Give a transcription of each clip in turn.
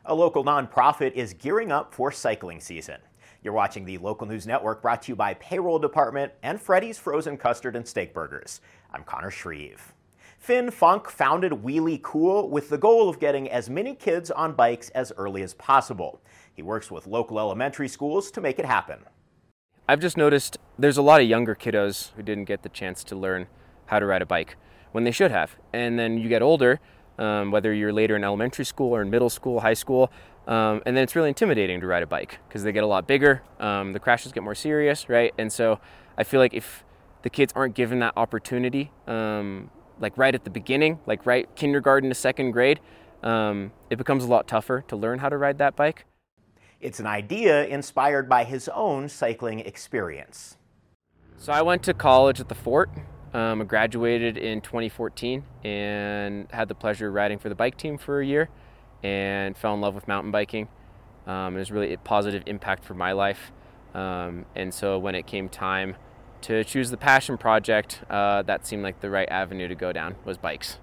A local nonprofit is gearing up for cycling season. You're watching the Local News Network, brought to you by Payroll Department and Freddy's Frozen Custard and Steak Burgers. I'm Connor Shreve. Finn Funk founded Wheelie Cool with the goal of getting as many kids on bikes as early as possible. He works with local elementary schools to make it happen. I've just noticed there's a lot of younger kiddos who didn't get the chance to learn how to ride a bike when they should have. And then you get older, whether you're later in elementary school or in middle school, high school, and then it's really intimidating to ride a bike because they get a lot bigger, the crashes get more serious, right? And so I feel like if the kids aren't given that opportunity, like right at the beginning, like right kindergarten to second grade, it becomes a lot tougher to learn how to ride that bike. It's an idea inspired by his own cycling experience. So I went to college at the Fort. I graduated in 2014 and had the pleasure of riding for the bike team for a year and fell in love with mountain biking. It was really a positive impact for my life. And so when it came time to choose the passion project, that seemed like the right avenue to go down, was bikes.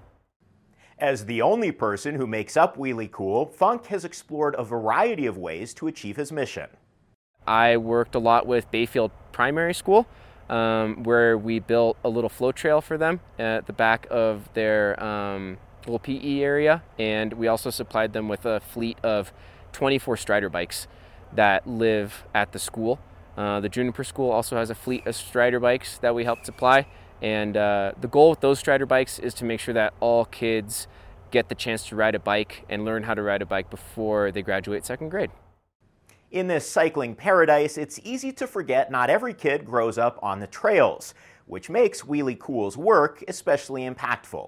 As the only person who makes up Wheelie Cool, Funk has explored a variety of ways to achieve his mission. I worked a lot with Bayfield Primary School, where we built a little flow trail for them at the back of their little PE area, and we also supplied them with a fleet of 24 Strider bikes that live at the school. The Juniper School also has a fleet of Strider bikes that we helped supply, and the goal with those Strider bikes is to make sure that all kids get the chance to ride a bike and learn how to ride a bike before they graduate second grade. In this cycling paradise, it's easy to forget not every kid grows up on the trails, which makes Wheelie Cool's work especially impactful.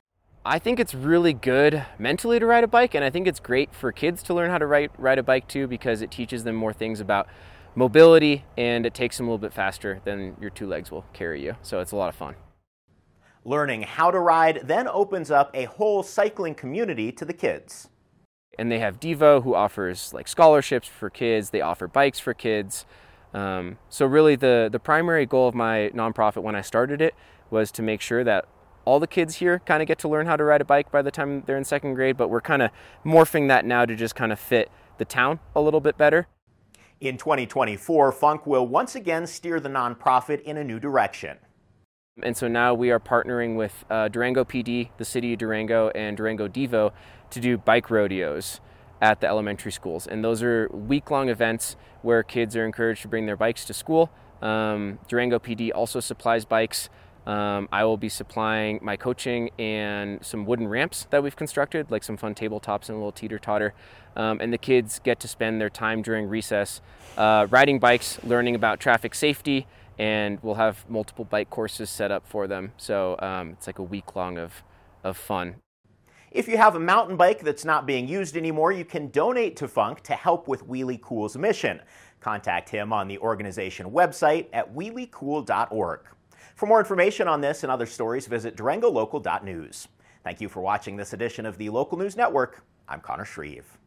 I think it's really good mentally to ride a bike, and I think it's great for kids to learn how to ride a bike too, because it teaches them more things about mobility, and it takes them a little bit faster than your two legs will carry you. So it's a lot of fun. Learning how to ride then opens up a whole cycling community to the kids. And they have Devo, who offers like scholarships for kids. They offer bikes for kids. So really the primary goal of my nonprofit when I started it was to make sure that all the kids here kind of get to learn how to ride a bike by the time they're in second grade, but we're kind of morphing that now to just kind of fit the town a little bit better. In 2024, Funk will once again steer the nonprofit in a new direction. And so now we are partnering with Durango PD, the city of Durango, and Durango Devo to do bike rodeos at the elementary schools. And those are week-long events where kids are encouraged to bring their bikes to school. Durango PD also supplies bikes. I will be supplying my coaching and some wooden ramps that we've constructed, like some fun tabletops and a little teeter-totter. And the kids get to spend their time during recess riding bikes, learning about traffic safety, and we'll have multiple bike courses set up for them. So it's like a week long of fun. If you have a mountain bike that's not being used anymore, you can donate to Funk to help with Wheelie Cool's mission. Contact him on the organization website at wheeliecool.org. For more information on this and other stories, visit durangolocal.news. Thank you for watching this edition of the Local News Network. I'm Connor Shreve.